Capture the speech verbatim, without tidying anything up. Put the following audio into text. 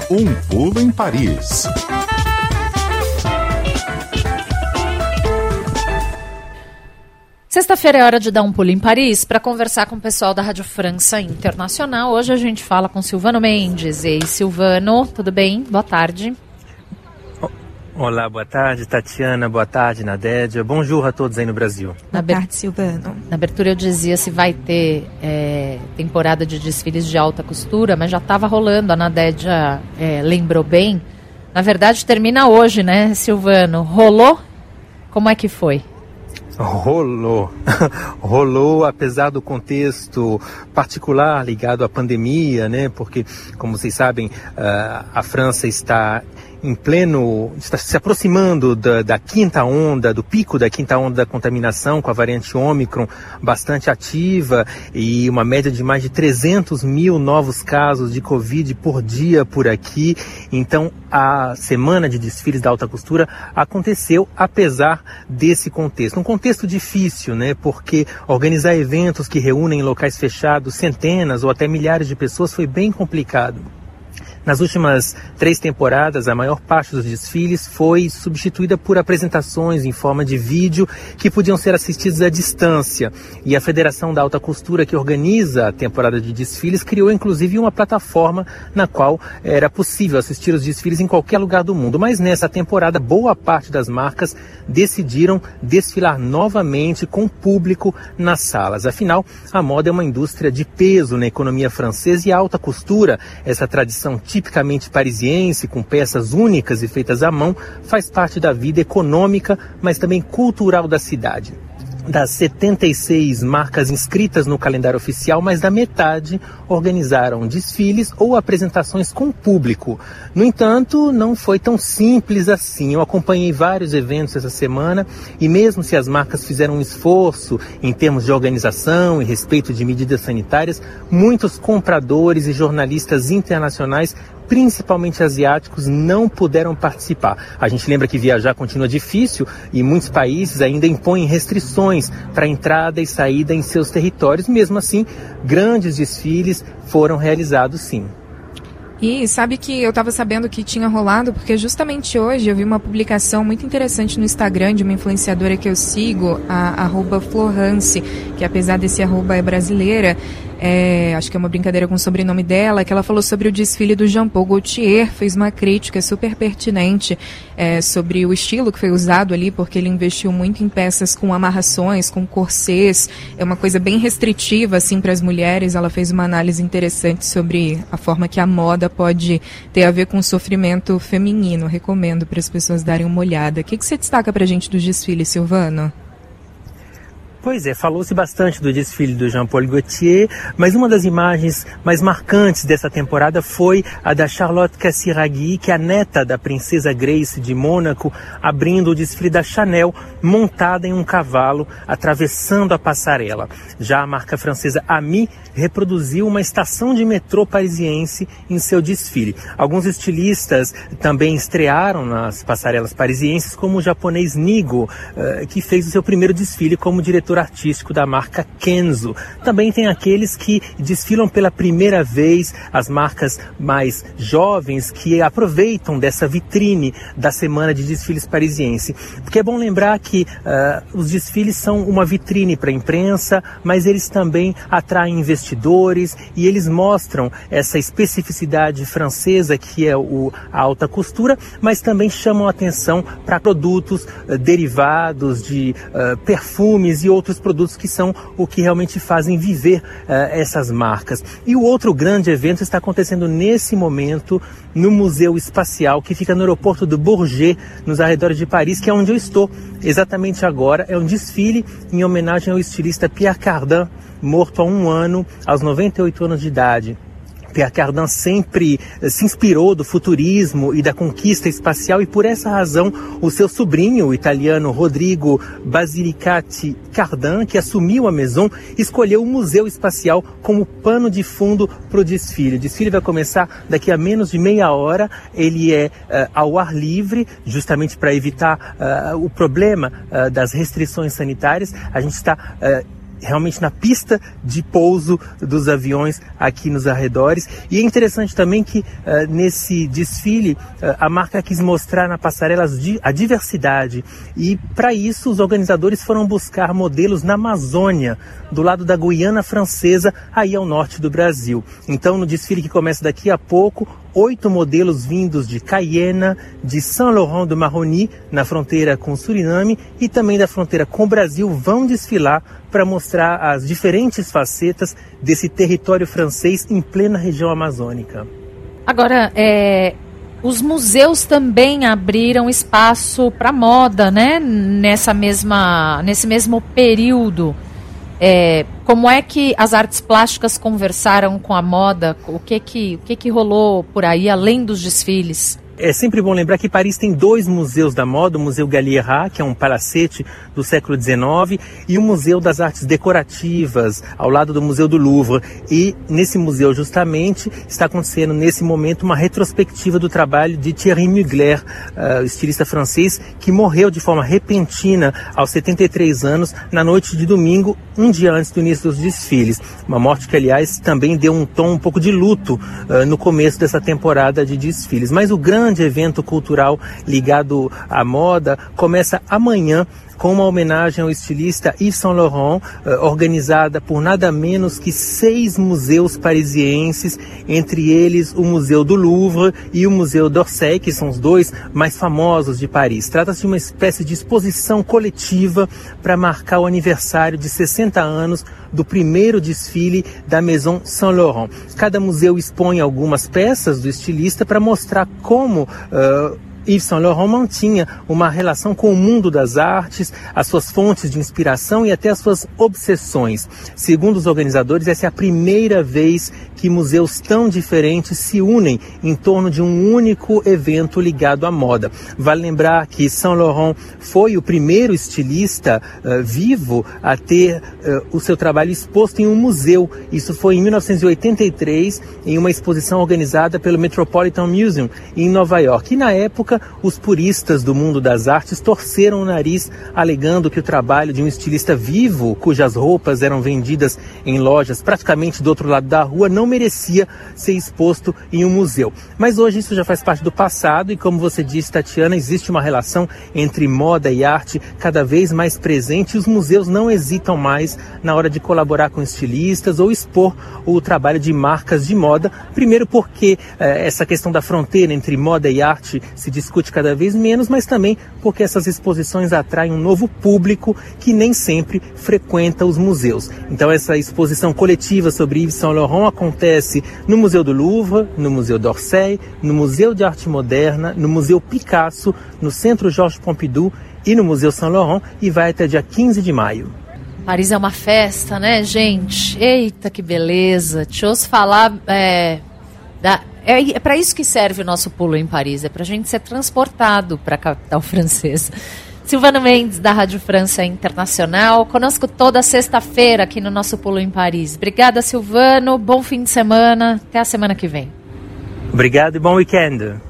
Um pulo em Paris. Sexta-feira é hora de dar um pulo em Paris para conversar com o pessoal da Rádio França Internacional. Hoje a gente fala com Silvano Mendes. Ei, Silvano, tudo bem? Boa tarde. Olá, boa tarde, Tatiana, boa tarde, Nadédia. Bonjour a todos aí no Brasil. Boa tarde, Silvano. Na abertura eu dizia se vai ter é, temporada de desfiles de alta costura, mas já estava rolando, a Nadédia é, lembrou bem. Na verdade, termina hoje, né, Silvano? Rolou? Como é que foi? Rolou, rolou apesar do contexto particular ligado à pandemia, né? Porque, como vocês sabem, a França está em pleno, está se aproximando da, da quinta onda, do pico da quinta onda da contaminação com a variante Ômicron bastante ativa e uma média de mais de trezentos mil novos casos de Covid por dia por aqui. Então, a semana de desfiles da alta costura aconteceu apesar desse contexto. Um contexto difícil, né? Porque organizar eventos que reúnem em locais fechados centenas ou até milhares de pessoas foi bem complicado. Nas últimas três temporadas, a maior parte dos desfiles foi substituída por apresentações em forma de vídeo que podiam ser assistidos à distância. E a Federação da Alta Costura, que organiza a temporada de desfiles, criou inclusive uma plataforma na qual era possível assistir os desfiles em qualquer lugar do mundo. Mas nessa temporada, boa parte das marcas decidiram desfilar novamente com público nas salas. Afinal, a moda é uma indústria de peso na economia francesa e a alta costura, essa tradição tipicamente parisiense, com peças únicas e feitas à mão, faz parte da vida econômica, mas também cultural da cidade. Das setenta e seis marcas inscritas no calendário oficial, mais da metade organizaram desfiles ou apresentações com público. No entanto, não foi tão simples assim. Eu acompanhei vários eventos essa semana e mesmo se as marcas fizeram um esforço em termos de organização e respeito de medidas sanitárias, muitos compradores e jornalistas internacionais, principalmente asiáticos, não puderam participar. A gente lembra que viajar continua difícil e muitos países ainda impõem restrições para entrada e saída em seus territórios. Mesmo assim, grandes desfiles foram realizados sim. E sabe que eu estava sabendo que tinha rolado, porque justamente hoje eu vi uma publicação muito interessante no Instagram de uma influenciadora que eu sigo, a arroba Florence, que apesar desse arroba é brasileira, é, acho que é uma brincadeira com o sobrenome dela, que ela falou sobre o desfile do Jean Paul Gaultier, fez uma crítica super pertinente é, sobre o estilo que foi usado ali, porque ele investiu muito em peças com amarrações, com corsês, é uma coisa bem restritiva assim para as mulheres. Ela fez uma análise interessante sobre a forma que a moda pode ter a ver com o sofrimento feminino. Recomendo para as pessoas darem uma olhada. O que, que você destaca para a gente dos desfiles, Silvano? Pois é, falou-se bastante do desfile do Jean Paul Gaultier, mas uma das imagens mais marcantes dessa temporada foi a da Charlotte Casiraghi, que é a neta da princesa Grace de Mônaco, abrindo o desfile da Chanel, montada em um cavalo, atravessando a passarela. Já a marca francesa Ami reproduziu uma estação de metrô parisiense em seu desfile. Alguns estilistas também estrearam nas passarelas parisienses, como o japonês Nigo, que fez o seu primeiro desfile como diretor artístico da marca Kenzo. Também tem aqueles que desfilam pela primeira vez, as marcas mais jovens que aproveitam dessa vitrine da semana de desfiles parisiense. Porque é bom lembrar que uh, os desfiles são uma vitrine para a imprensa, mas eles também atraem investidores e eles mostram essa especificidade francesa que é o, a alta costura, mas também chamam a atenção para produtos uh, derivados de uh, perfumes e outros outros produtos que são o que realmente fazem viver uh, essas marcas. E o outro grande evento está acontecendo nesse momento no Museu Espacial, que fica no aeroporto do Bourget, nos arredores de Paris, que é onde eu estou exatamente agora. É um desfile em homenagem ao estilista Pierre Cardin, morto há um ano, aos noventa e oito anos de idade. Pierre Cardin sempre se inspirou do futurismo e da conquista espacial e por essa razão o seu sobrinho, o italiano Rodrigo Basilicati Cardin, que assumiu a Maison, escolheu o Museu Espacial como pano de fundo para o desfile. O desfile vai começar daqui a menos de meia hora, ele é uh, ao ar livre, justamente para evitar uh, o problema uh, das restrições sanitárias. A gente está... Uh, realmente na pista de pouso dos aviões aqui nos arredores. E é interessante também que uh, nesse desfile uh, a marca quis mostrar na passarela a diversidade, e para isso os organizadores foram buscar modelos na Amazônia, do lado da Guiana Francesa, aí ao norte do Brasil. Então, no desfile que começa daqui a pouco, oito modelos vindos de Cayena, de Saint-Laurent-du-Maroni, na fronteira com Suriname, e também da fronteira com o Brasil, vão desfilar para mostrar as diferentes facetas desse território francês em plena região amazônica. Agora, é, os museus também abriram espaço para moda, né? Nessa mesma, nesse mesmo período. É, como é que as artes plásticas conversaram com a moda? O que que, o que que rolou por aí, além dos desfiles? É sempre bom lembrar que Paris tem dois museus da moda, o Museu Galliera, que é um palacete do século dezenove, e o Museu das Artes Decorativas, ao lado do Museu do Louvre. E nesse museu, justamente, está acontecendo nesse momento uma retrospectiva do trabalho de Thierry Mugler, uh, estilista francês, que morreu de forma repentina aos setenta e três anos, na noite de domingo, um dia antes do início dos desfiles. Uma morte que, aliás, também deu um tom um pouco de luto uh, no começo dessa temporada de desfiles. Mas o grande evento cultural ligado à moda começa amanhã com uma homenagem ao estilista Yves Saint Laurent, organizada por nada menos que seis museus parisienses, entre eles o Museu do Louvre e o Museu d'Orsay, que são os dois mais famosos de Paris. Trata-se de uma espécie de exposição coletiva para marcar o aniversário de sessenta anos do primeiro desfile da Maison Saint Laurent. Cada museu expõe algumas peças do estilista para mostrar como uh, Yves Saint Laurent mantinha uma relação com o mundo das artes, as suas fontes de inspiração e até as suas obsessões. Segundo os organizadores, essa é a primeira vez que museus tão diferentes se unem em torno de um único evento ligado à moda. Vale lembrar que Saint Laurent foi o primeiro estilista uh, vivo a ter uh, o seu trabalho exposto em um museu. Isso foi em mil novecentos e oitenta e três, em uma exposição organizada pelo Metropolitan Museum em Nova York. E na época, os puristas do mundo das artes torceram o nariz, alegando que o trabalho de um estilista vivo, cujas roupas eram vendidas em lojas praticamente do outro lado da rua, não merecia ser exposto em um museu. Mas hoje isso já faz parte do passado e, como você disse, Tatiana, existe uma relação entre moda e arte cada vez mais presente, e os museus não hesitam mais na hora de colaborar com estilistas ou expor o trabalho de marcas de moda, primeiro porque eh, essa questão da fronteira entre moda e arte se discute cada vez menos, mas também porque essas exposições atraem um novo público que nem sempre frequenta os museus. Então essa exposição coletiva sobre Yves Saint Laurent acontece no Museu do Louvre, no Museu d'Orsay, no Museu de Arte Moderna, no Museu Picasso, no Centro Georges Pompidou e no Museu Saint Laurent, e vai até dia quinze de maio. Paris é uma festa, né, gente? Eita, que beleza! Deixa eu falar... É, da, é, é para isso que serve o nosso pulo em Paris, é para a gente ser transportado para a capital francesa. Silvano Mendes, da Rádio França Internacional, conosco toda sexta-feira aqui no nosso Pulo em Paris. Obrigada, Silvano. Bom fim de semana. Até a semana que vem. Obrigado e bom weekend.